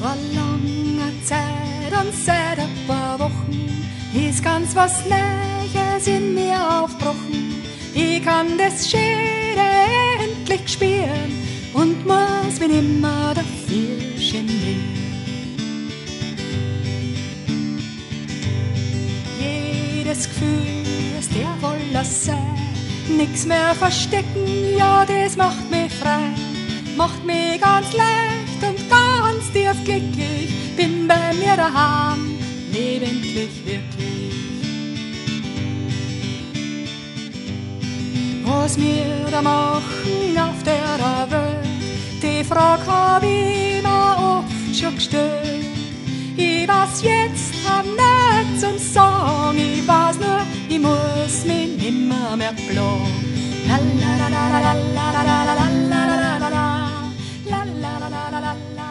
Vor langer Zeit und seit ein paar Wochen ist ganz was Neues in mir aufbrochen. Ich kann das Schöne endlich spüren und muss mich nimmer dafür genieren. Jedes Gefühl ist der voller sein, nix mehr verstecken, ja das macht mich frei, macht mich ganz leicht und ganz tief glücklich, bin bei mir daheim, leb endlich wirklich. Was wir da machen auf der Welt, die Frage hab ich mir oft schon gestellt. Ich weiß jetzt nicht zum Sagen, ich weiß nur, ich muss mich nimmer mehr plagen. La la la la la la la la la la la la la la la la la la la.